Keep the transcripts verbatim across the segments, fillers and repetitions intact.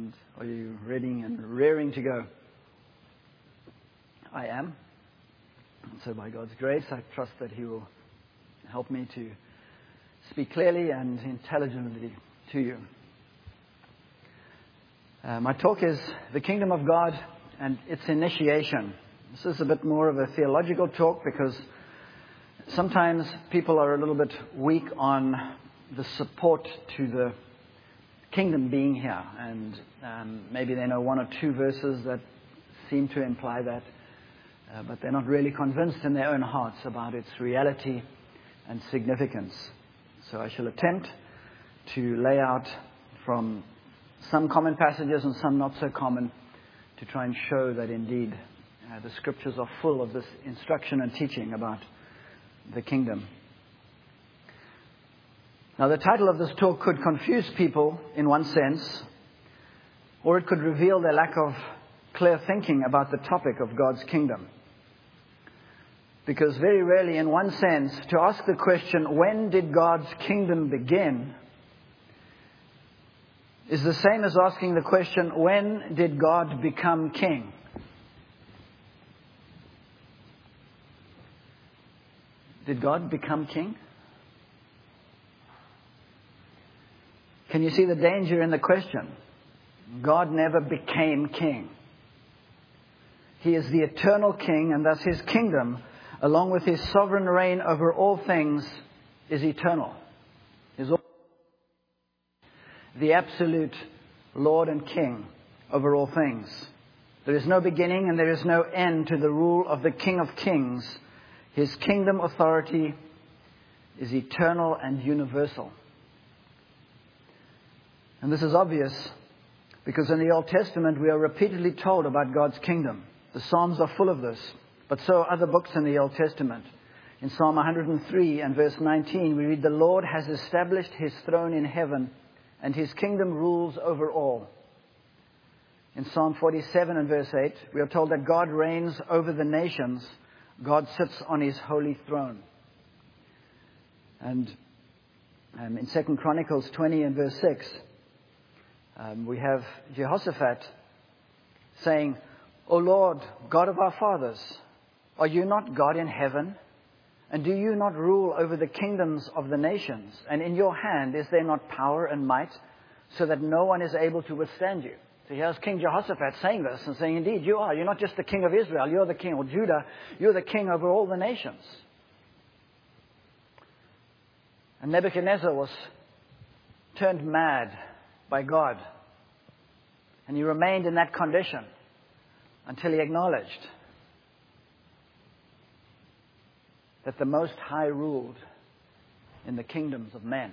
And are you ready and raring to go? I am. And so by God's grace, I trust that He will help me to speak clearly and intelligently to you. Uh, my talk is the Kingdom of God and its initiation. This is a bit more of a theological talk because sometimes people are a little bit weak on the support to the kingdom being here. And um, maybe they know one or two verses that seem to imply that. Uh, but they're not really convinced in their own hearts about its reality and significance. So I shall attempt to lay out from some common passages and some not so common to try and show that indeed uh, the scriptures are full of this instruction and teaching about the kingdom. Now the title of this talk could confuse people in one sense, or it could reveal their lack of clear thinking about the topic of God's kingdom. Because very rarely, in one sense, to ask the question, when did God's kingdom begin, is the same as asking the question, when did God become king? Did God become king? Can you see the danger in the question? God never became king. He is the eternal king, and thus His kingdom, along with His sovereign reign over all things, is eternal. Is the absolute Lord and King over all things. There is no beginning and there is no end to the rule of the King of Kings. His kingdom authority is eternal and universal. And this is obvious because in the Old Testament we are repeatedly told about God's kingdom. The Psalms are full of this, but so are other books in the Old Testament. In Psalm one hundred three and verse nineteen, we read, "The Lord has established His throne in heaven, and His kingdom rules over all." In Psalm forty-seven and verse eight, we are told that God reigns over the nations. God sits on His holy throne. And um, in Second Chronicles twenty and verse six, um, we have Jehoshaphat saying, "O Lord, God of our fathers, are you not God in heaven? And do you not rule over the kingdoms of the nations? And in your hand is there not power and might, so that no one is able to withstand you?" So here's King Jehoshaphat saying this and saying, indeed, you are. You're not just the king of Israel. You're the king, or Judah. You're the king over all the nations. And Nebuchadnezzar was turned mad by God. And he remained in that condition until he acknowledged that the Most High ruled in the kingdoms of men.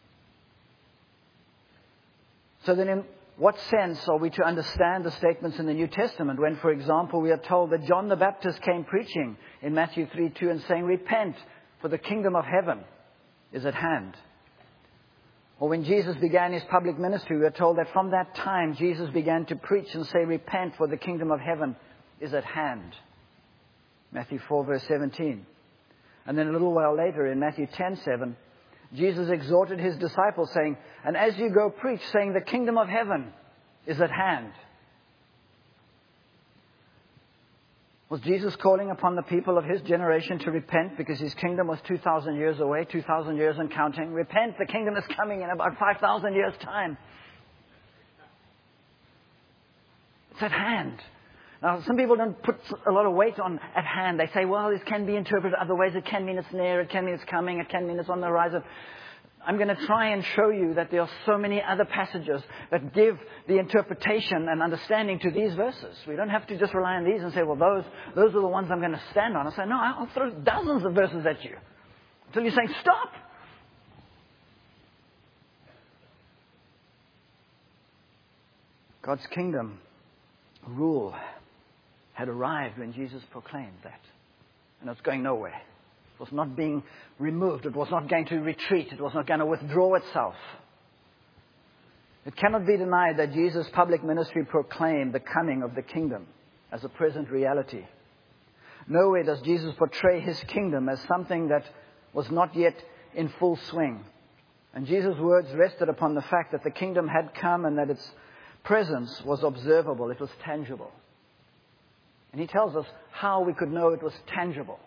So then in what sense are we to understand the statements in the New Testament when, for example, we are told that John the Baptist came preaching in Matthew three two and saying, "Repent, for the kingdom of heaven is at hand." Or when Jesus began His public ministry, we are told that from that time Jesus began to preach and say, "Repent, for the kingdom of heaven is at hand." Matthew four verse seventeen. And then a little while later in Matthew ten seven, Jesus exhorted His disciples saying, "And as you go preach, saying the kingdom of heaven is at hand." Was Jesus calling upon the people of His generation to repent because His kingdom was two thousand years away, two thousand years and counting? Repent, the kingdom is coming in about five thousand years' time. It's at hand. Now, some people don't put a lot of weight on at hand. They say, well, this can be interpreted other ways. It can mean it's near. It can mean it's coming. It can mean it's on the horizon. I'm going to try and show you that there are so many other passages that give the interpretation and understanding to these verses. We don't have to just rely on these and say, well, those, those are the ones I'm going to stand on. I say, no, I'll throw dozens of verses at you until you're saying, stop. God's kingdom rule had arrived when Jesus proclaimed that. And it's going nowhere. It was not being removed. It was not going to retreat. It was not going to withdraw itself. It cannot be denied that Jesus' public ministry proclaimed the coming of the kingdom as a present reality. Nowhere does Jesus portray His kingdom as something that was not yet in full swing. And Jesus' words rested upon the fact that the kingdom had come and that its presence was observable. It was tangible. And he tells us how we could know it was tangible.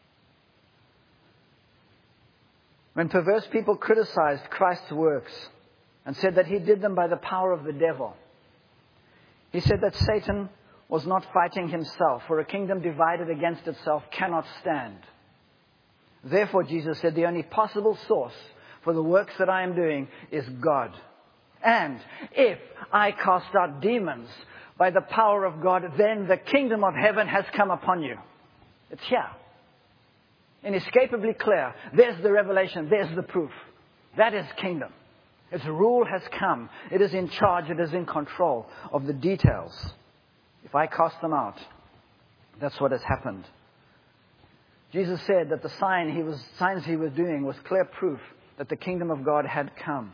When perverse people criticized Christ's works and said that he did them by the power of the devil, he said that Satan was not fighting himself, for a kingdom divided against itself cannot stand. Therefore, Jesus said, the only possible source for the works that I am doing is God. And if I cast out demons by the power of God, then the kingdom of heaven has come upon you. It's here. Inescapably clear. There's the revelation. There's the proof. That is kingdom. Its rule has come. It is in charge. It is in control of the details. If I cast them out, that's what has happened. Jesus said that the sign he was, signs he was doing was clear proof that the kingdom of God had come.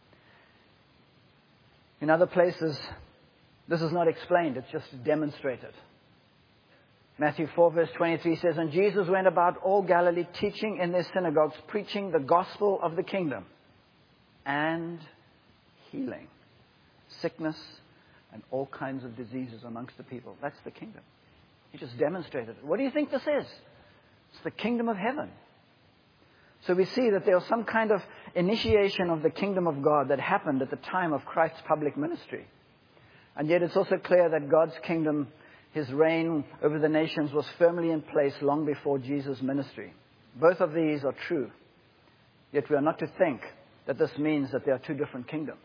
In other places, this is not explained. It's just demonstrated. Matthew four verse twenty-three says, and Jesus went about all Galilee, teaching in their synagogues, preaching the gospel of the kingdom, and healing sickness and all kinds of diseases amongst the people. That's the kingdom. He just demonstrated it. What do you think this is? It's the kingdom of heaven. So we see that there was some kind of initiation of the kingdom of God that happened at the time of Christ's public ministry. And yet it's also clear that God's kingdom, his reign over the nations, was firmly in place long before Jesus' ministry. Both of these are true. Yet we are not to think that this means that there are two different kingdoms.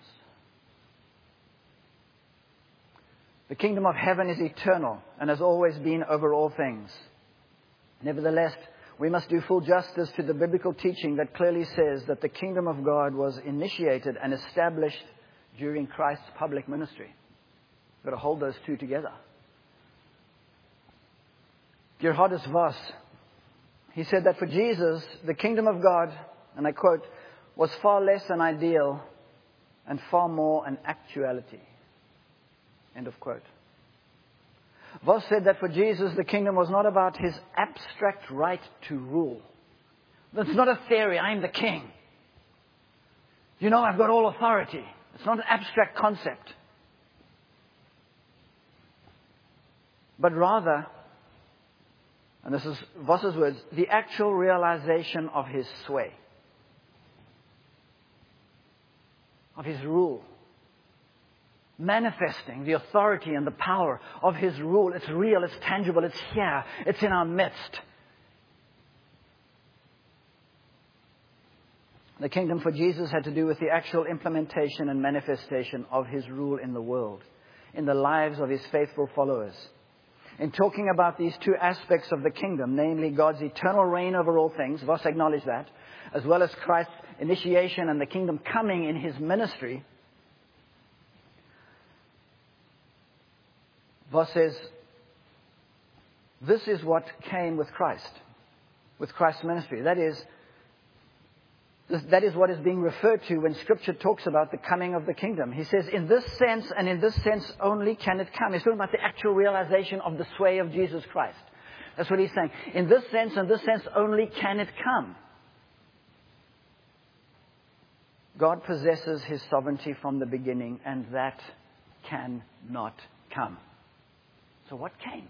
The kingdom of heaven is eternal and has always been over all things. Nevertheless, we must do full justice to the biblical teaching that clearly says that the kingdom of God was initiated and established during Christ's public ministry. We've got to hold those two together. Gerhardus Voss, he said that for Jesus, the kingdom of God, and I quote, was far less an ideal and far more an actuality. End of quote. Voss said that for Jesus, the kingdom was not about his abstract right to rule. It's not a theory, I'm the king. You know, I've got all authority. It's not an abstract concept. But rather, and this is Voss's words, the actual realization of his sway, of his rule. Manifesting the authority and the power of his rule. It's real, it's tangible, it's here, it's in our midst. The kingdom for Jesus had to do with the actual implementation and manifestation of his rule in the world, in the lives of his faithful followers. In talking about these two aspects of the kingdom, namely God's eternal reign over all things, Voss acknowledged that, as well as Christ's initiation and the kingdom coming in his ministry, Voss says, this is what came with Christ, with Christ's ministry. That is, that is what is being referred to when Scripture talks about the coming of the kingdom. He says, in this sense and in this sense only can it come. He's talking about the actual realization of the sway of Jesus Christ. That's what he's saying. In this sense and this sense only can it come. God possesses his sovereignty from the beginning, and that cannot come. So what came?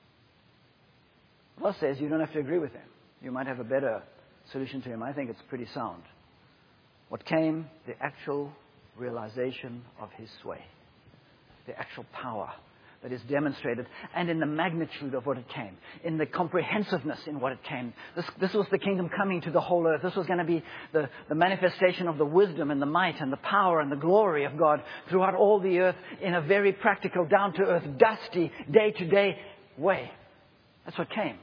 Voss says you don't have to agree with him. You might have a better solution to him. I think it's pretty sound. What came? The actual realization of his sway. The actual power that is demonstrated, and in the magnitude of what it came, in the comprehensiveness in what it came. This, this was the kingdom coming to the whole earth. This was going to be the, the manifestation of the wisdom and the might and the power and the glory of God throughout all the earth in a very practical, down-to-earth, dusty, day-to-day way. That's what came.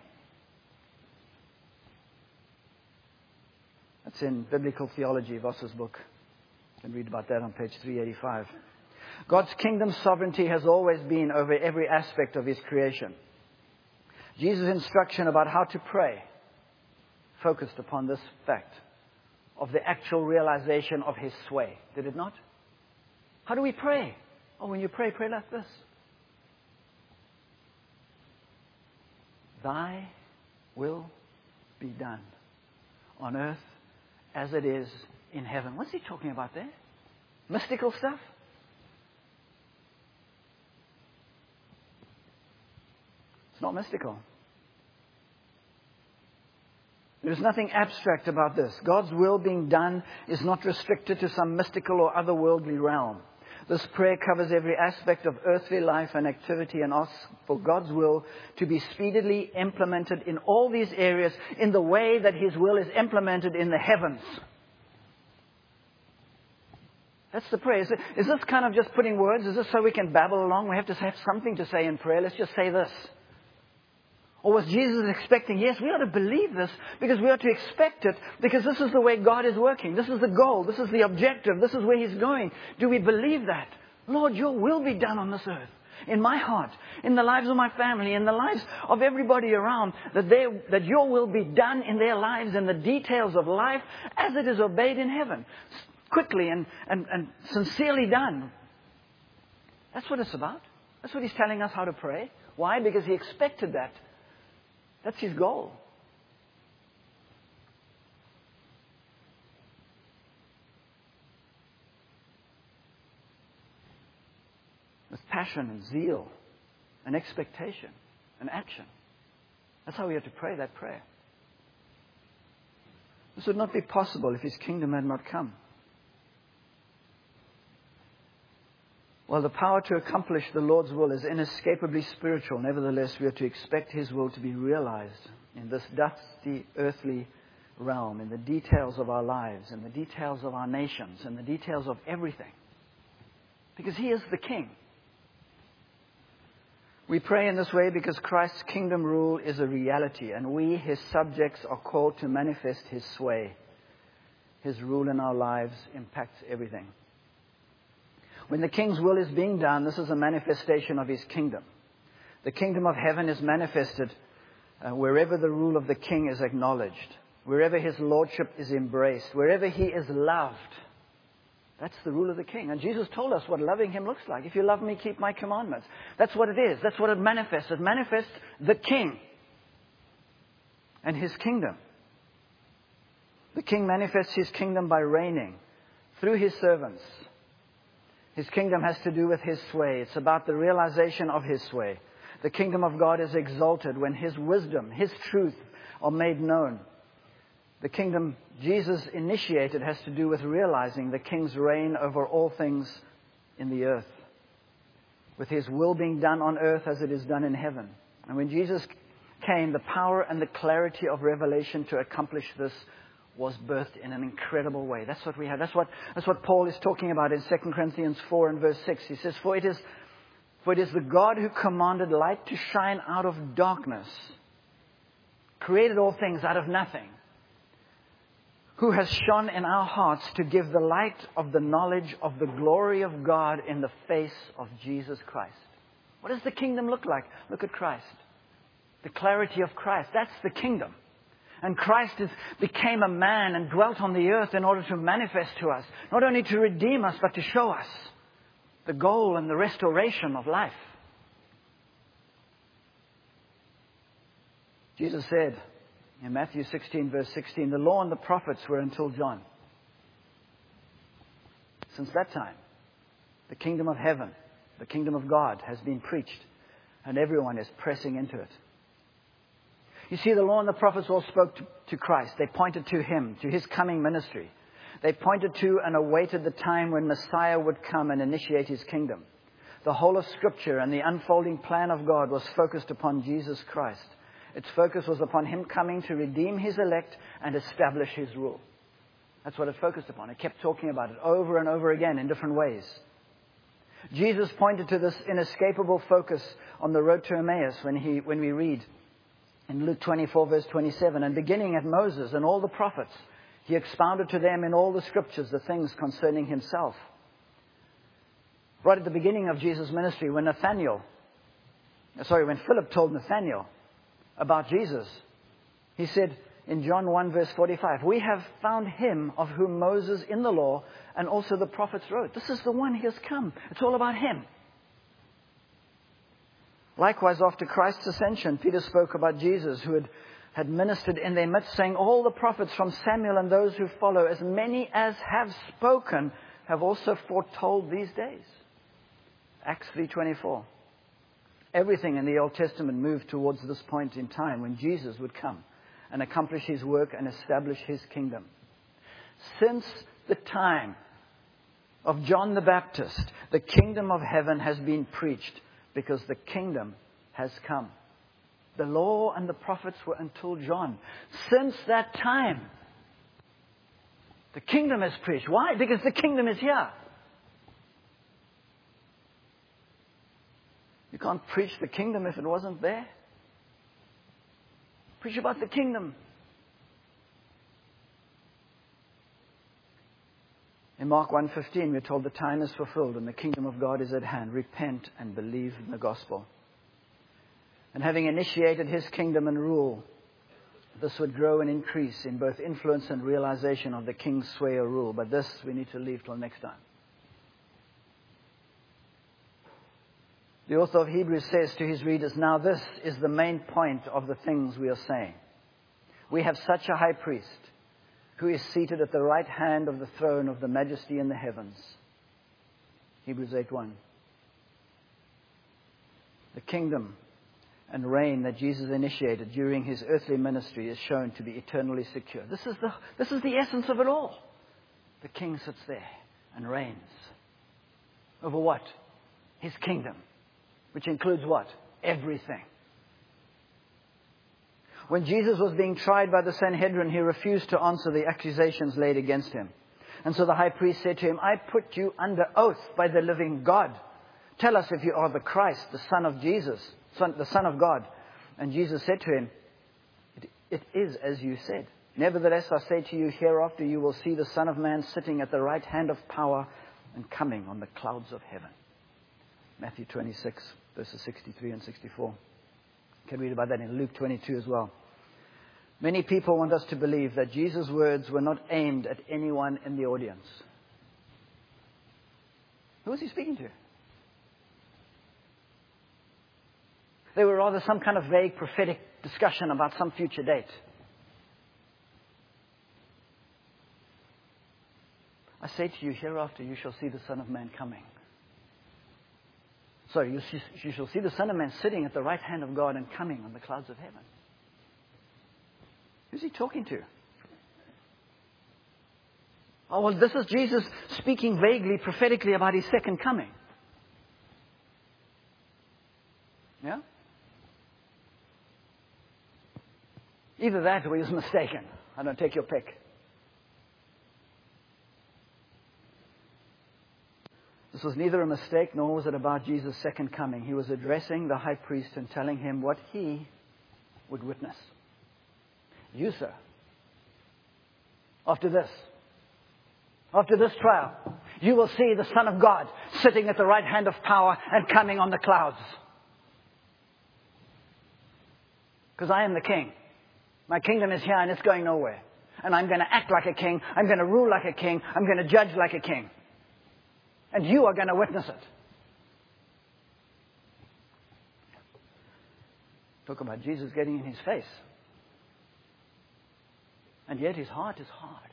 That's in Biblical Theology, Voss's book. You can read about that on page three eighty-five. God's kingdom sovereignty has always been over every aspect of his creation. Jesus' instruction about how to pray focused upon this fact of the actual realization of his sway. Did it not? How do we pray? Oh, when you pray, pray like this. Thy will be done on earth as it is in heaven. What's he talking about there? Mystical stuff? It's not mystical. There's nothing abstract about this. God's will being done is not restricted to some mystical or otherworldly realm. This prayer covers every aspect of earthly life and activity and asks for God's will to be speedily implemented in all these areas in the way that His will is implemented in the heavens. That's the prayer. Is this kind of just putting words? Is this so we can babble along? We have to have something to say in prayer. Let's just say this. Or was Jesus expecting? Yes, we ought to believe this because we ought to expect it because this is the way God is working. This is the goal. This is the objective. This is where He's going. Do we believe that? Lord, Your will be done on this earth. In my heart, in the lives of my family, in the lives of everybody around, that they, that Your will be done in their lives and the details of life as it is obeyed in heaven. Quickly and, and, and sincerely done. That's what it's about. That's what He's telling us how to pray. Why? Because He expected that. That's His goal. With passion and zeal and expectation and action. That's how we have to pray that prayer. This would not be possible if His kingdom had not come. While the power to accomplish the Lord's will is inescapably spiritual, nevertheless we are to expect His will to be realized in this dusty earthly realm, in the details of our lives, in the details of our nations, in the details of everything. Because He is the King. We pray in this way because Christ's kingdom rule is a reality, and we, His subjects, are called to manifest His sway. His rule in our lives impacts everything. When the King's will is being done, this is a manifestation of His kingdom. The kingdom of heaven is manifested uh, wherever the rule of the King is acknowledged, wherever His lordship is embraced, wherever He is loved. That's the rule of the King. And Jesus told us what loving Him looks like. If you love Me, keep My commandments. That's what it is. That's what it manifests. It manifests the King and His kingdom. The King manifests His kingdom by reigning through His servants. His kingdom has to do with His sway. It's about the realization of His sway. The kingdom of God is exalted when His wisdom, His truth are made known. The kingdom Jesus initiated has to do with realizing the King's reign over all things in the earth, with His will being done on earth as it is done in heaven. And when Jesus came, the power and the clarity of revelation to accomplish this was birthed in an incredible way. That's what we have. That's what, that's what Paul is talking about in Second Corinthians four and verse six. He says, For it is, for it is the God who commanded light to shine out of darkness, created all things out of nothing, who has shone in our hearts to give the light of the knowledge of the glory of God in the face of Jesus Christ. What does the kingdom look like? Look at Christ. The clarity of Christ. That's the kingdom. And Christ is, became a man and dwelt on the earth in order to manifest to us, not only to redeem us, but to show us the goal and the restoration of life. Jesus said in Matthew sixteen, verse sixteen, the law and the prophets were until John. Since that time, the kingdom of heaven, the kingdom of God has been preached, and everyone is pressing into it. You see, the law and the prophets all spoke to, to Christ. They pointed to Him, to His coming ministry. They pointed to and awaited the time when Messiah would come and initiate His kingdom. The whole of Scripture and the unfolding plan of God was focused upon Jesus Christ. Its focus was upon Him coming to redeem His elect and establish His rule. That's what it focused upon. It kept talking about it over and over again in different ways. Jesus pointed to this inescapable focus on the road to Emmaus when he, when we read in Luke twenty-four, verse twenty-seven, and beginning at Moses and all the prophets, He expounded to them in all the Scriptures the things concerning Himself. Right at the beginning of Jesus' ministry, when Nathaniel, sorry, when Philip told Nathaniel about Jesus, he said in John one, verse forty-five, we have found Him of whom Moses in the law and also the prophets wrote. This is the one He has come. It's all about Him. Likewise, after Christ's ascension, Peter spoke about Jesus, who had, had ministered in their midst, saying, all the prophets from Samuel and those who follow, as many as have spoken, have also foretold these days. Acts three twenty-four. Everything in the Old Testament moved towards this point in time when Jesus would come and accomplish His work and establish His kingdom. Since the time of John the Baptist, the kingdom of heaven has been preached because the kingdom has come. The law and the prophets were until John. Since that time, the kingdom is preached. Why? Because the kingdom is here. You can't preach the kingdom if it wasn't there. Preach about the kingdom. In Mark one fifteen, we're told the time is fulfilled and the kingdom of God is at hand. Repent and believe in the gospel. And having initiated His kingdom and rule, this would grow and increase in both influence and realization of the king's sway or rule. But this we need to leave till next time. The author of Hebrews says to his readers, now this is the main point of the things we are saying. We have such a high priest who is seated at the right hand of the throne of the majesty in the heavens. Hebrews eight one. The kingdom and reign that Jesus initiated during His earthly ministry is shown to be eternally secure. This is the, this is the essence of it all. The king sits there and reigns. Over what? His kingdom. Which includes what? Everything. When Jesus was being tried by the Sanhedrin, He refused to answer the accusations laid against Him. And so the high priest said to Him, I put you under oath by the living God. Tell us if you are the Christ, the Son of Jesus, son, the Son of God. And Jesus said to him, it, it is as you said. Nevertheless, I say to you, hereafter you will see the Son of Man sitting at the right hand of power and coming on the clouds of heaven. Matthew twenty-six, verses sixty-three and sixty-four. You can read about that in Luke twenty-two as well. Many people want us to believe that Jesus' words were not aimed at anyone in the audience. Who was He speaking to? They were rather some kind of vague prophetic discussion about some future date. I say to you, hereafter you shall see the Son of Man coming. Sorry, you, see, you shall see the Son of Man sitting at the right hand of God and coming on the clouds of heaven. Who's He talking to? Oh, well, this is Jesus speaking vaguely, prophetically about His second coming. Yeah? Either that or He was mistaken. I don't take your pick. This was neither a mistake nor was it about Jesus' second coming. He was addressing the high priest and telling him what he would witness. You, sir, after this, after this trial, you will see the Son of God sitting at the right hand of power and coming on the clouds. Because I am the king. My kingdom is here and it's going nowhere. And I'm going to act like a king. I'm going to rule like a king. I'm going to judge like a king. And you are going to witness it. Talk about Jesus getting in His face. And yet His heart is hard.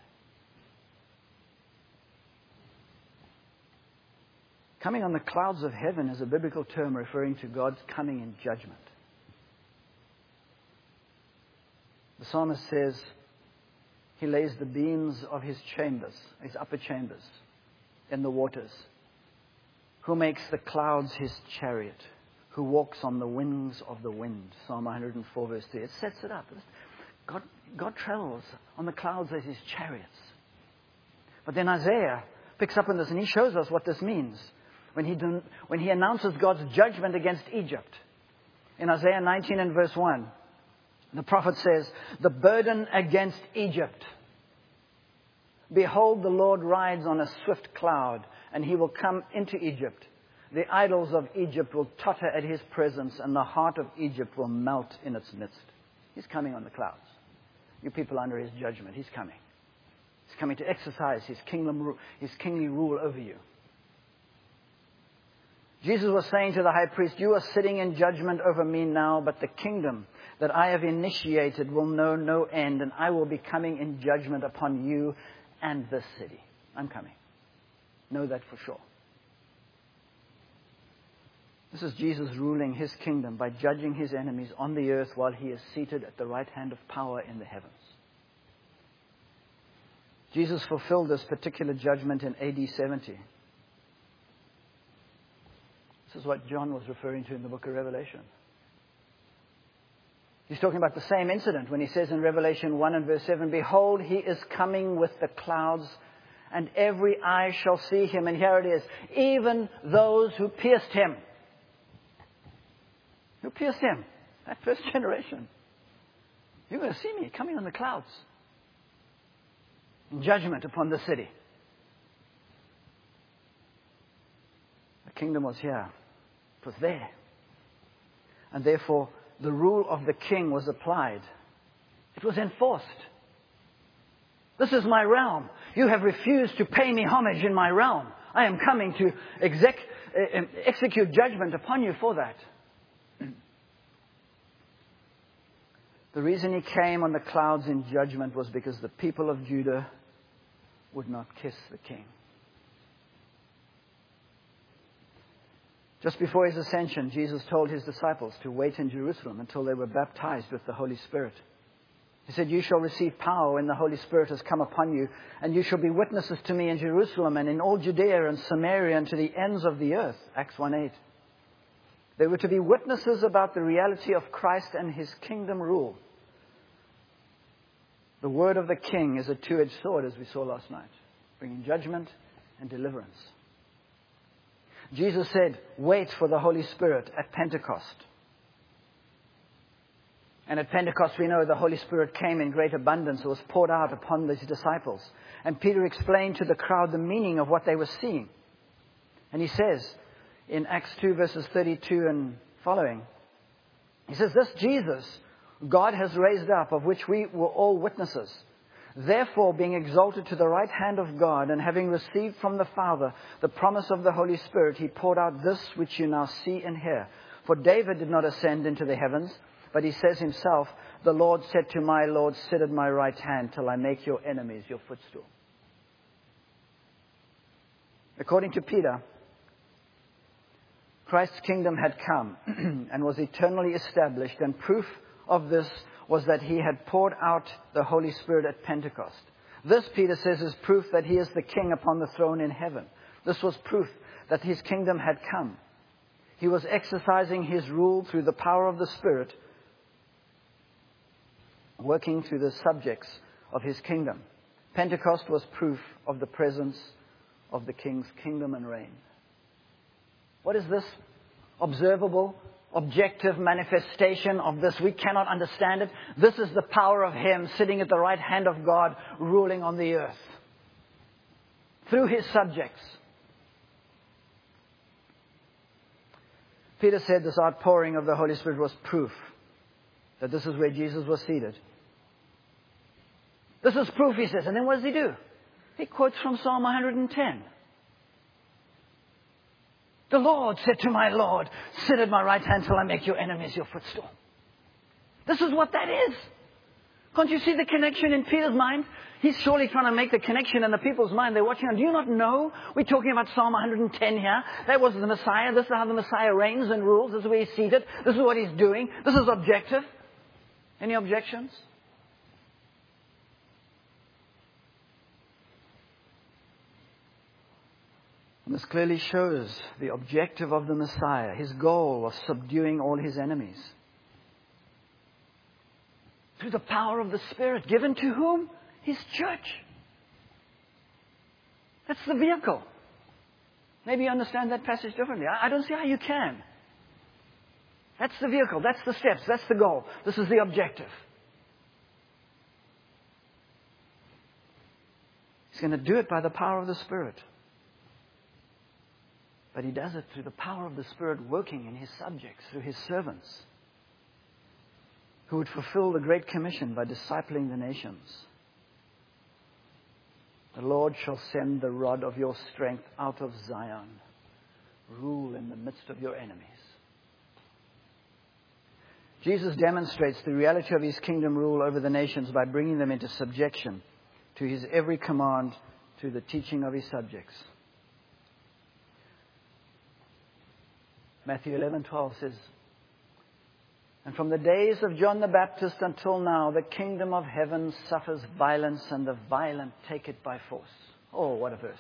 Coming on the clouds of heaven is a biblical term referring to God's coming in judgment. The psalmist says He lays the beams of His chambers, His upper chambers, in the waters. Who makes the clouds His chariot? Who walks on the wings of the wind? Psalm one hundred four verse three. It sets it up. God, God travels on the clouds as His chariots. But then Isaiah picks up on this and he shows us what this means. When he, when he announces God's judgment against Egypt. In Isaiah nineteen and verse one. The prophet says, the burden against Egypt. Behold, the Lord rides on a swift cloud, and He will come into Egypt. The idols of Egypt will totter at His presence, and the heart of Egypt will melt in its midst. He's coming on the clouds. You people under His judgment, He's coming. He's coming to exercise His kingdom, His kingly rule over you. Jesus was saying to the high priest, you are sitting in judgment over me now, but the kingdom that I have initiated will know no end, and I will be coming in judgment upon you and this city. I'm coming. Know that for sure. This is Jesus ruling his kingdom by judging his enemies on the earth while he is seated at the right hand of power in the heavens. Jesus fulfilled this particular judgment in A D seventy. This is what John was referring to in the book of Revelation. He's talking about the same incident when he says in Revelation one and verse seven, "Behold, he is coming with the clouds, and every eye shall see him." And here it is, even those who pierced him. Who pierced him? That first generation. You're going to see me coming on the clouds. In judgment upon the city. The kingdom was here. It was there. And therefore, the rule of the king was applied. It was enforced. This is my realm. You have refused to pay me homage in my realm. I am coming to exec, uh, execute judgment upon you for that. The reason he came on the clouds in judgment was because the people of Judah would not kiss the king. Just before his ascension, Jesus told his disciples to wait in Jerusalem until they were baptized with the Holy Spirit. He said, "You shall receive power when the Holy Spirit has come upon you, and you shall be witnesses to me in Jerusalem and in all Judea and Samaria and to the ends of the earth." Acts one eight. They were to be witnesses about the reality of Christ and his kingdom rule. The word of the king is a two-edged sword, as we saw last night, bringing judgment and deliverance. Jesus said, "Wait for the Holy Spirit at Pentecost." And at Pentecost, we know the Holy Spirit came in great abundance. It was poured out upon his disciples. And Peter explained to the crowd the meaning of what they were seeing. And he says in Acts two, verses thirty-two and following, he says, "This Jesus God has raised up, of which we were all witnesses. Therefore, being exalted to the right hand of God, and having received from the Father the promise of the Holy Spirit, he poured out this which you now see and hear. For David did not ascend into the heavens, but he says himself, 'The Lord said to my Lord, sit at my right hand till I make your enemies your footstool.'" According to Peter, Christ's kingdom had come and was eternally established, and proof of this was that he had poured out the Holy Spirit at Pentecost. This, Peter says, is proof that he is the king upon the throne in heaven. This was proof that his kingdom had come. He was exercising his rule through the power of the Spirit, working through the subjects of his kingdom. Pentecost was proof of the presence of the king's kingdom and reign. What is this observable, objective manifestation of this? We cannot understand it. This is the power of him sitting at the right hand of God, ruling on the earth through his subjects. Peter said this outpouring of the Holy Spirit was proof that this is where Jesus was seated. This is proof, he says. And then what does he do? He quotes from Psalm one hundred ten. "The Lord said to my Lord, sit at my right hand till I make your enemies your footstool." This is what that is. Can't you see the connection in Peter's mind? He's surely trying to make the connection in the people's mind. They're watching. Do you not know? We're talking about Psalm one hundred ten here. That was the Messiah. This is how the Messiah reigns and rules. This is where he's seated. This is what he's doing. This is objective. Any objections? This clearly shows the objective of the Messiah. His goal was subduing all his enemies. Through the power of the Spirit, given to whom? His church. That's the vehicle. Maybe you understand that passage differently. I, I don't see how you can. That's the vehicle. That's the steps. That's the goal. This is the objective. He's going to do it by the power of the Spirit. But he does it through the power of the Spirit working in his subjects, through his servants, who would fulfill the Great Commission by discipling the nations. "The Lord shall send the rod of your strength out of Zion. Rule in the midst of your enemies." Jesus demonstrates the reality of his kingdom rule over the nations by bringing them into subjection to his every command through the teaching of his subjects. Matthew eleven twelve says, "And from the days of John the Baptist until now, the kingdom of heaven suffers violence, and the violent take it by force." Oh, what a verse.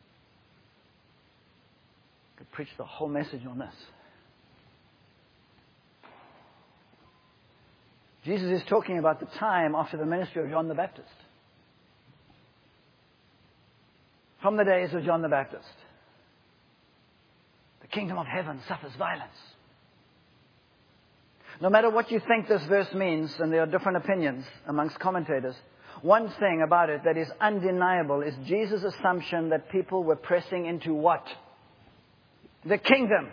I could preach the whole message on this. Jesus is talking about the time after the ministry of John the Baptist. From the days of John the Baptist, the kingdom of heaven suffers violence. No matter what you think this verse means, and there are different opinions amongst commentators, one thing about it that is undeniable is Jesus' assumption that people were pressing into what? The kingdom.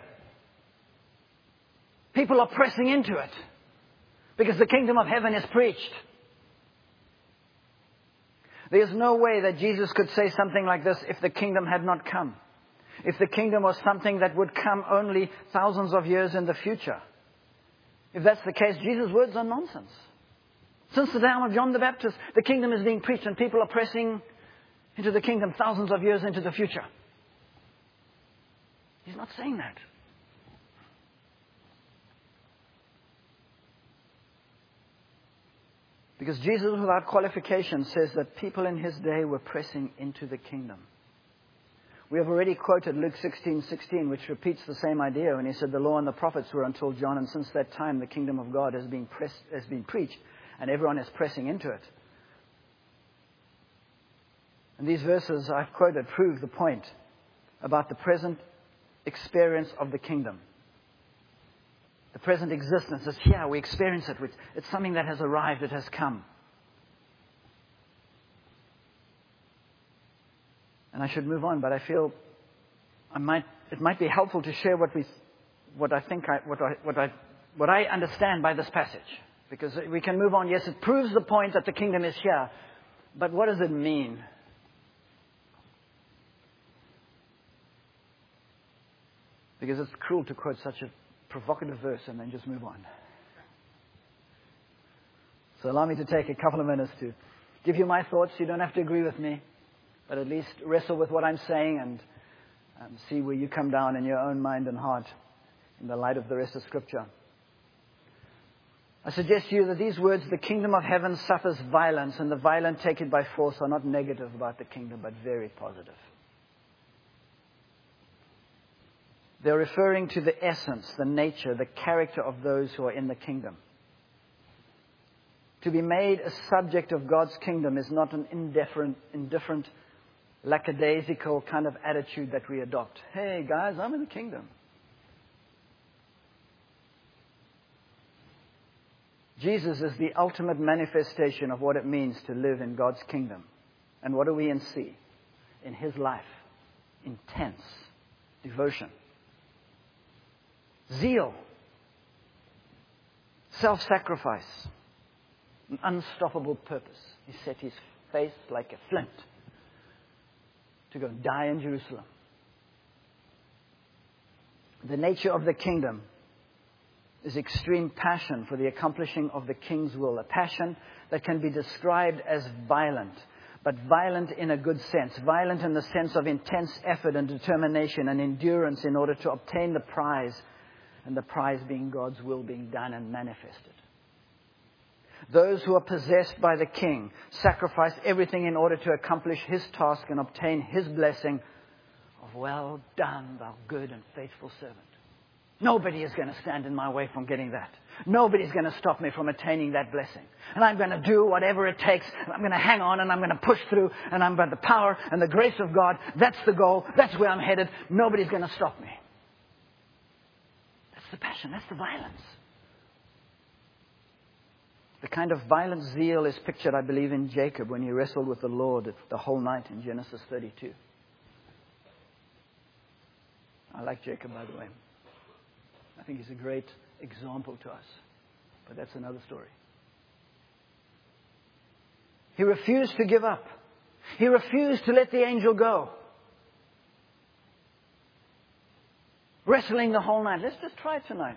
People are pressing into it because the kingdom of heaven is preached. There's no way that Jesus could say something like this if the kingdom had not come. If the kingdom was something that would come only thousands of years in the future. If that's the case, Jesus' words are nonsense. Since the time of John the Baptist, the kingdom is being preached and people are pressing into the kingdom thousands of years into the future. He's not saying that. Because Jesus, without qualification, says that people in his day were pressing into the kingdom. We have already quoted Luke sixteen sixteen, which repeats the same idea when he said the law and the prophets were until John, and since that time the kingdom of God has been, pressed, has been preached, and everyone is pressing into it. And these verses I've quoted prove the point about the present experience of the kingdom. The present existence is here. We experience it. It's something that has arrived. It has come. And I should move on, but I feel I might. It might be helpful to share what we, what I think, I, what I, what I, what I understand by this passage, because we can move on. Yes, it proves the point that the kingdom is here, but what does it mean? Because it's cruel to quote such a provocative verse and then just move on. So allow me to take a couple of minutes to give you my thoughts. You don't have to agree with me, but at least wrestle with what I'm saying and um, see where you come down in your own mind and heart in the light of the rest of Scripture. I suggest to you that these words, the kingdom of heaven suffers violence and the violent take it by force, are not negative about the kingdom, but very positive. They're referring to the essence, the nature, the character of those who are in the kingdom. To be made a subject of God's kingdom is not an indifferent, indifferent, lackadaisical kind of attitude that we adopt. Hey guys, I'm in the kingdom. Jesus is the ultimate manifestation of what it means to live in God's kingdom. And what do we see in his life? Intense devotion. Zeal, self-sacrifice, an unstoppable purpose. He set his face like a flint to go and die in Jerusalem. The nature of the kingdom is extreme passion for the accomplishing of the king's will, a passion that can be described as violent, but violent in a good sense, violent in the sense of intense effort and determination and endurance in order to obtain the prize, and the prize being God's will being done and manifested. Those who are possessed by the king sacrifice everything in order to accomplish his task and obtain his blessing of, well done, thou good and faithful servant. Nobody is going to stand in my way from getting that. Nobody's going to stop me from attaining that blessing. And I'm going to do whatever it takes. I'm going to hang on and I'm going to push through, and I'm by the power and the grace of God. That's the goal. That's where I'm headed. Nobody's going to stop me. The passion, that's the violence. The kind of violent zeal is pictured, I believe, in Jacob when he wrestled with the Lord the whole night in Genesis thirty-two. I like Jacob, by the way. I think he's a great example to us. But that's another story. He refused to give up. He refused to let the angel go. Wrestling the whole night. Let's just try it tonight.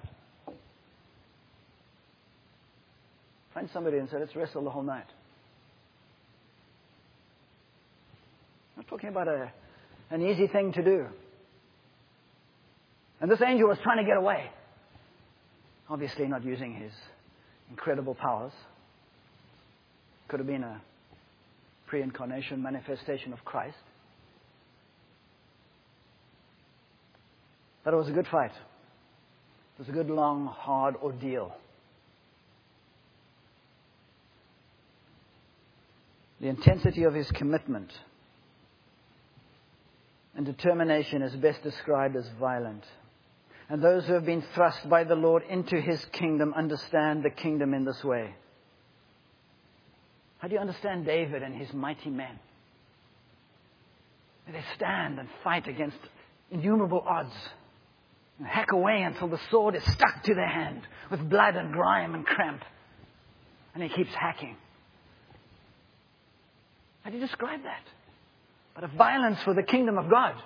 Find somebody and say, let's wrestle the whole night. I'm not talking about a, an easy thing to do. And this angel was trying to get away. Obviously not using his incredible powers. Could have been a pre-incarnation manifestation of Christ. But it was a good fight. It was a good, long, hard ordeal. The intensity of his commitment and determination is best described as violent. And those who have been thrust by the Lord into his kingdom understand the kingdom in this way. How do you understand David and his mighty men? They stand and fight against innumerable odds and hack away until the sword is stuck to their hand with blood and grime and cramp. And he keeps hacking. How do you describe that? But a violence for the kingdom of God.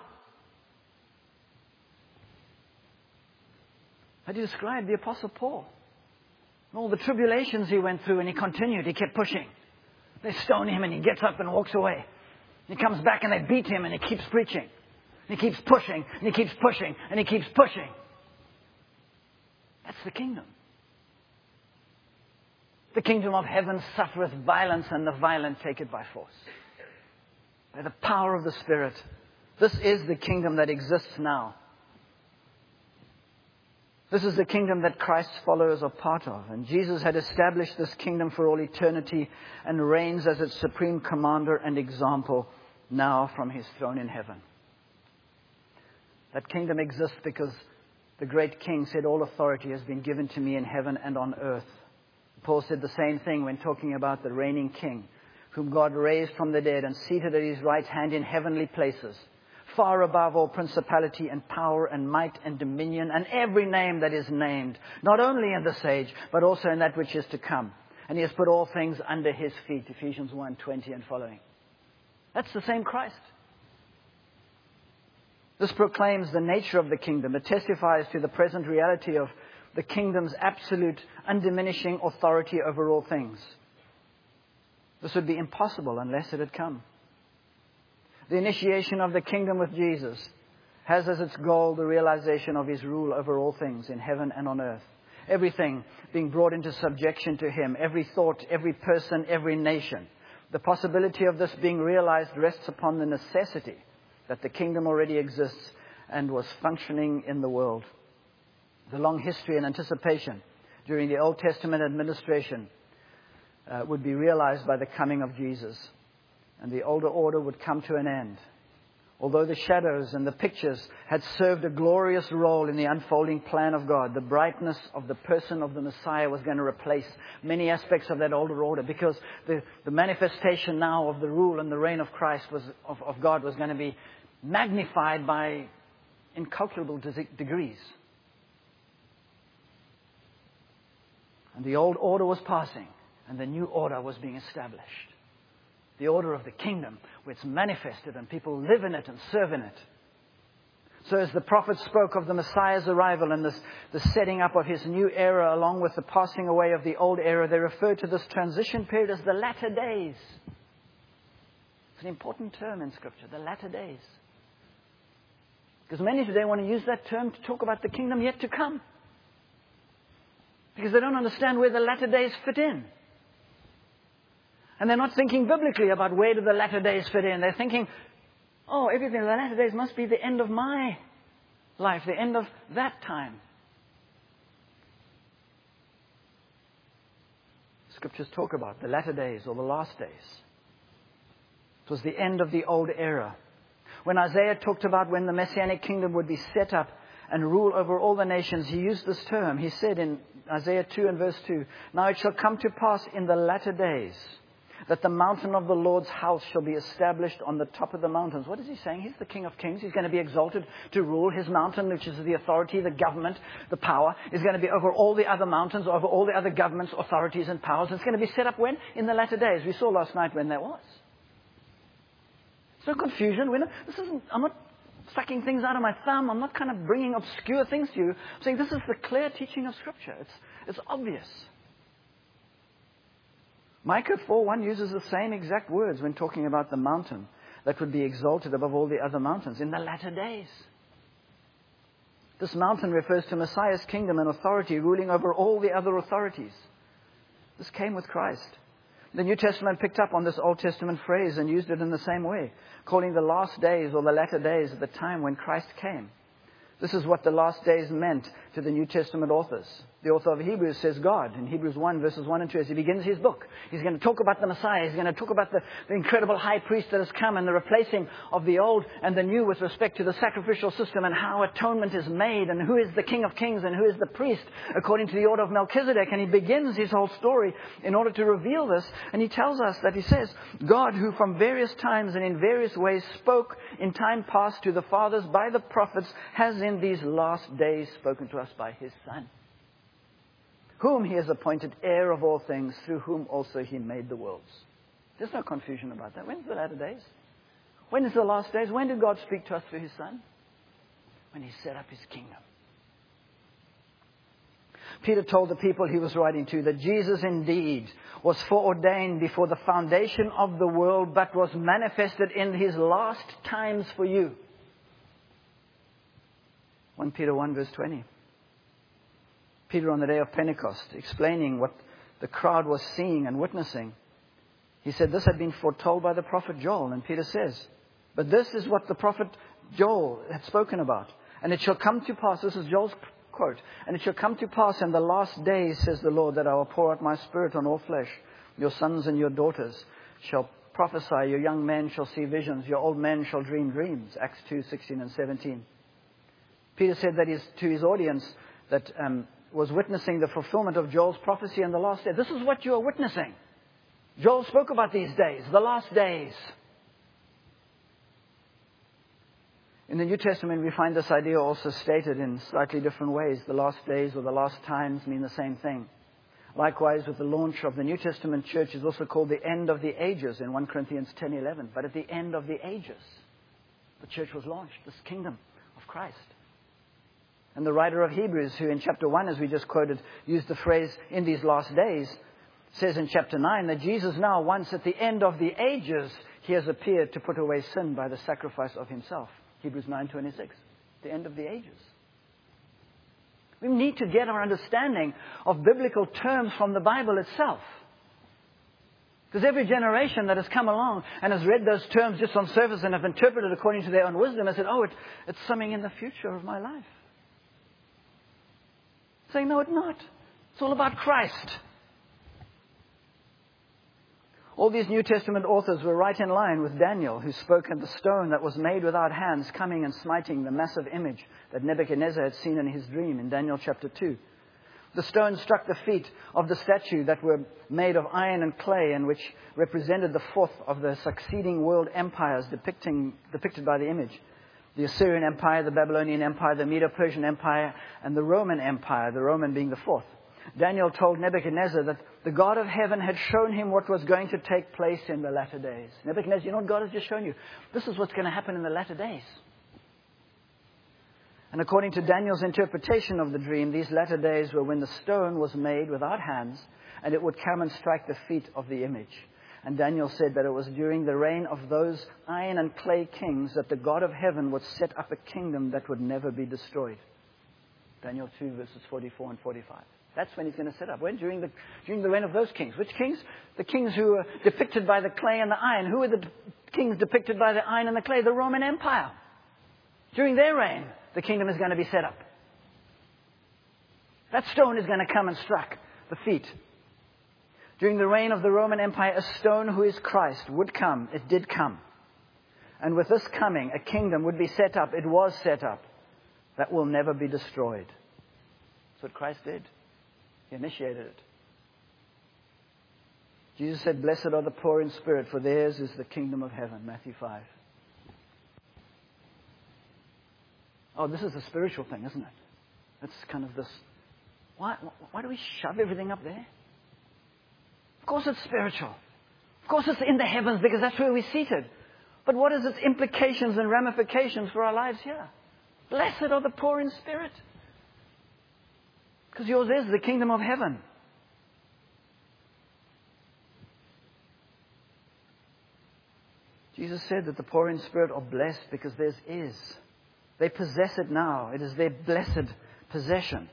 How do you describe the Apostle Paul? All the tribulations he went through, and he continued, he kept pushing. They stone him and he gets up and walks away. He comes back and they beat him and he keeps preaching. And he keeps pushing and he keeps pushing and he keeps pushing. That's the kingdom. The kingdom of heaven suffereth violence, and the violent take it by force. By the power of the Spirit. This is the kingdom that exists now. This is the kingdom that Christ's followers are part of. And Jesus had established this kingdom for all eternity and reigns as its supreme commander and example now from his throne in heaven. That kingdom exists because the great King said, all authority has been given to me in heaven and on earth. Paul said the same thing when talking about the reigning King, whom God raised from the dead and seated at his right hand in heavenly places, far above all principality and power and might and dominion and every name that is named, not only in this age, but also in that which is to come. And he has put all things under his feet, Ephesians one twenty and following. That's the same Christ. This proclaims the nature of the kingdom. It testifies to the present reality of the kingdom's absolute, undiminishing authority over all things. This would be impossible unless it had come. The initiation of the kingdom with Jesus has as its goal the realization of his rule over all things in heaven and on earth. Everything being brought into subjection to him. Every thought, every person, every nation. The possibility of this being realized rests upon the necessity that the kingdom already exists and was functioning in the world. The long history and anticipation during the Old Testament administration uh, would be realized by the coming of Jesus. And the older order would come to an end. Although the shadows and the pictures had served a glorious role in the unfolding plan of God, the brightness of the person of the Messiah was going to replace many aspects of that older order, because the, the manifestation now of the rule and the reign of Christ was of, of God was going to be magnified by incalculable degrees. And the old order was passing, and the new order was being established. The order of the kingdom, where it's manifested and people live in it and serve in it. So as the prophets spoke of the Messiah's arrival and this, the setting up of his new era along with the passing away of the old era, they referred to this transition period as the latter days. It's an important term in Scripture, the latter days. Because many today want to use that term to talk about the kingdom yet to come. Because they don't understand where the latter days fit in. And they're not thinking biblically about where do the latter days fit in. They're thinking, oh, everything in the latter days must be the end of my life, the end of that time. Scriptures talk about the latter days or the last days. It was the end of the old era. When Isaiah talked about when the Messianic kingdom would be set up and rule over all the nations, he used this term. He said in Isaiah two and verse two, now it shall come to pass in the latter days that the mountain of the Lord's house shall be established on the top of the mountains. What is he saying? He's the King of Kings. He's going to be exalted to rule. His mountain, which is the authority, the government, the power, is going to be over all the other mountains, over all the other governments, authorities, and powers. It's going to be set up when? In the latter days. We saw last night when that was. There's no confusion. We're not, this isn't, I'm not sucking things out of my thumb. I'm not kind of bringing obscure things to you. I'm saying this is the clear teaching of Scripture. It's, it's obvious. Micah four one uses the same exact words when talking about the mountain that would be exalted above all the other mountains in the latter days. This mountain refers to Messiah's kingdom and authority ruling over all the other authorities. This came with Christ. The New Testament picked up on this Old Testament phrase and used it in the same way, calling the last days or the latter days the time when Christ came. This is what the last days meant to the New Testament authors. The author of Hebrews says God in Hebrews one verses one and two as he begins his book. He's going to talk about the Messiah. He's going to talk about the, the incredible high priest that has come and the replacing of the old and the new with respect to the sacrificial system and how atonement is made and who is the King of Kings and who is the priest according to the order of Melchizedek. And he begins his whole story in order to reveal this. And he tells us that he says, God who from various times and in various ways spoke in time past to the fathers by the prophets has in these last days spoken to us by his Son, whom he has appointed heir of all things, through whom also he made the worlds. There's no confusion about that. When's the latter days? When is the last days? When did God speak to us through his Son? When he set up his kingdom. Peter told the people he was writing to that Jesus indeed was foreordained before the foundation of the world, but was manifested in his last times for you. First Peter one verse twenty. Peter on the day of Pentecost, explaining what the crowd was seeing and witnessing. He said this had been foretold by the prophet Joel. And Peter says, but this is what the prophet Joel had spoken about. And it shall come to pass, this is Joel's quote, and it shall come to pass in the last days, says the Lord, that I will pour out my spirit on all flesh. Your sons and your daughters shall prophesy. Your young men shall see visions. Your old men shall dream dreams. Acts two, sixteen and seventeen. Peter said that is to his audience that um, was witnessing the fulfillment of Joel's prophecy in the last day. This is what you are witnessing. Joel spoke about these days, the last days. In the New Testament, we find this idea also stated in slightly different ways. The last days or the last times mean the same thing. Likewise, with the launch of the New Testament church is also called the end of the ages in First Corinthians ten eleven. But at the end of the ages, the church was launched, this kingdom of Christ. And the writer of Hebrews, who in chapter one, as we just quoted, used the phrase, in these last days, says in chapter nine that Jesus now, once at the end of the ages, he has appeared to put away sin by the sacrifice of himself. Hebrews nine twenty-six, the end of the ages. We need to get our understanding of biblical terms from the Bible itself. Because every generation that has come along and has read those terms just on surface and have interpreted according to their own wisdom has said, oh, it, it's something in the future of my life. Saying, no, it's not. It's all about Christ. All these New Testament authors were right in line with Daniel, who spoke of the stone that was made without hands coming and smiting the massive image that Nebuchadnezzar had seen in his dream in Daniel chapter two. The stone struck the feet of the statue that were made of iron and clay and which represented the fourth of the succeeding world empires depicting, depicted by the image. The Assyrian Empire, the Babylonian Empire, the Medo-Persian Empire, and the Roman Empire, the Roman being the fourth. Daniel told Nebuchadnezzar that the God of heaven had shown him what was going to take place in the latter days. Nebuchadnezzar, you know what God has just shown you? This is what's going to happen in the latter days. And according to Daniel's interpretation of the dream, these latter days were when the stone was made without hands and it would come and strike the feet of the image. And Daniel said that it was during the reign of those iron and clay kings that the God of heaven would set up a kingdom that would never be destroyed. Daniel two verses forty-four and forty-five. That's when he's going to set up. When? During the, during the reign of those kings. Which kings? The kings who were depicted by the clay and the iron. Who were the kings depicted by the iron and the clay? The Roman Empire. During their reign, the kingdom is going to be set up. That stone is going to come and strike the feet. During the reign of the Roman Empire, a stone who is Christ would come. It did come. And with this coming, a kingdom would be set up. It was set up. That will never be destroyed. That's what Christ did. He initiated it. Jesus said, blessed are the poor in spirit, for theirs is the kingdom of heaven. Matthew five. Oh, this is a spiritual thing, isn't it? It's kind of this. Why, why do we shove everything up there? Of course it's spiritual. Of course it's in the heavens because that's where we're seated. But what is its implications and ramifications for our lives here? Blessed are the poor in spirit. Because yours is the kingdom of heaven. Jesus said that the poor in spirit are blessed because theirs is They possess it now. It is their blessed possession.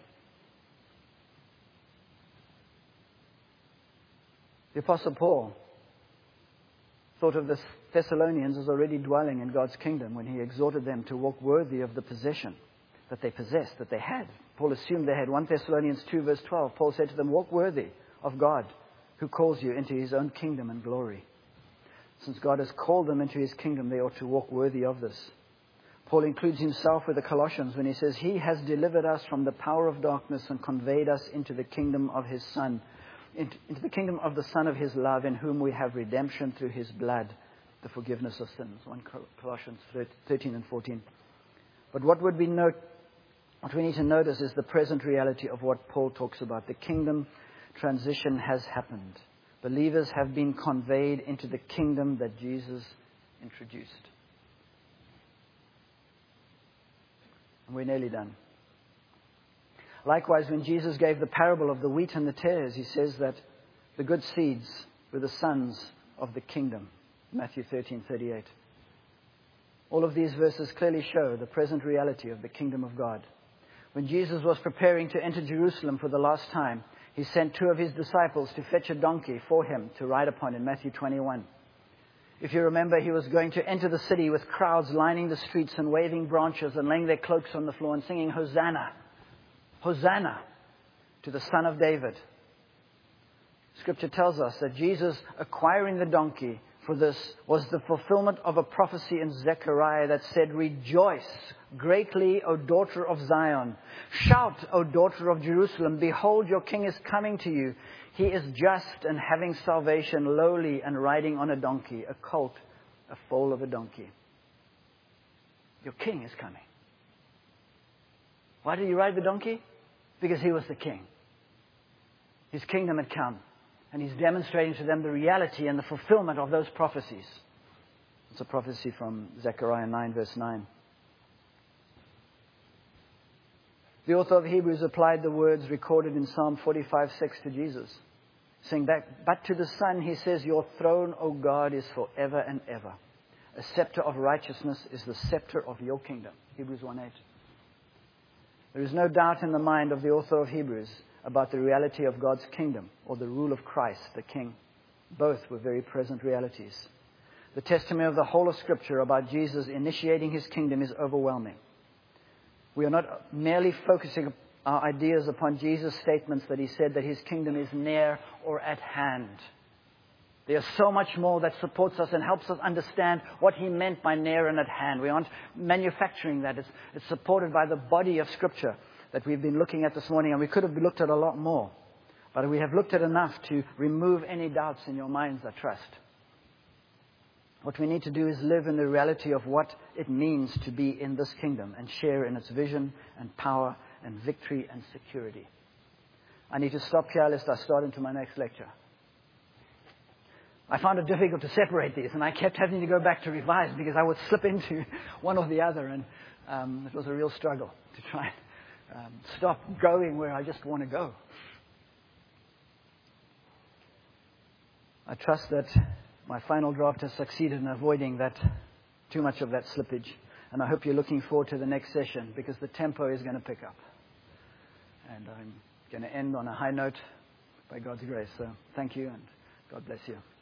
The Apostle Paul thought of the Thessalonians as already dwelling in God's kingdom when he exhorted them to walk worthy of the possession that they possessed, that they had. Paul assumed they had. First Thessalonians two verse twelve, Paul said to them, walk worthy of God who calls you into his own kingdom and glory. Since God has called them into his kingdom, they ought to walk worthy of this. Paul includes himself with the Colossians when he says, he has delivered us from the power of darkness and conveyed us into the kingdom of his Son, into, into the kingdom of the Son of his love, in whom we have redemption through his blood, the forgiveness of sins. First Colossians thirteen and fourteen. But what would we note, what we need to notice is the present reality of what Paul talks about. The kingdom transition has happened. Believers have been conveyed into the kingdom that Jesus introduced. And we're nearly done. Likewise, when Jesus gave the parable of the wheat and the tares, he says that the good seeds were the sons of the kingdom. Matthew thirteen thirty-eight. All of these verses clearly show the present reality of the kingdom of God. When Jesus was preparing to enter Jerusalem for the last time, he sent two of his disciples to fetch a donkey for him to ride upon in Matthew twenty-one. If you remember, he was going to enter the city with crowds lining the streets and waving branches and laying their cloaks on the floor and singing, Hosanna, Hosanna to the Son of David. Scripture tells us that Jesus acquiring the donkey for this was the fulfillment of a prophecy in Zechariah that said, rejoice greatly, O daughter of Zion. Shout, O daughter of Jerusalem. Behold, your king is coming to you. He is just and having salvation, lowly and riding on a donkey, a colt, a foal of a donkey. Your king is coming. Why did he ride the donkey? Because he was the king. His kingdom had come. And he's demonstrating to them the reality and the fulfillment of those prophecies. It's a prophecy from Zechariah nine verse nine. The author of Hebrews applied the words recorded in Psalm forty-five six to Jesus, saying that, but to the Son he says, your throne, O God, is forever and ever. A scepter of righteousness is the scepter of your kingdom. Hebrews one eight. There is no doubt in the mind of the author of Hebrews about the reality of God's kingdom or the rule of Christ, the King. Both were very present realities. The testimony of the whole of Scripture about Jesus initiating his kingdom is overwhelming. We are not merely focusing our ideas upon Jesus' statements that he said that his kingdom is near or at hand. There's so much more that supports us and helps us understand what he meant by near and at hand. We aren't manufacturing that. It's, it's supported by the body of Scripture that we've been looking at this morning, and we could have looked at a lot more. But we have looked at enough to remove any doubts in your minds, I trust. What we need to do is live in the reality of what it means to be in this kingdom and share in its vision and power and victory and security. I need to stop here lest I start into my next lecture. I found it difficult to separate these, and I kept having to go back to revise because I would slip into one or the other, and um, it was a real struggle to try and um, stop going where I just want to go. I trust that my final draft has succeeded in avoiding that too much of that slippage, and I hope you're looking forward to the next session because the tempo is going to pick up. And I'm going to end on a high note by God's grace. So thank you, and God bless you.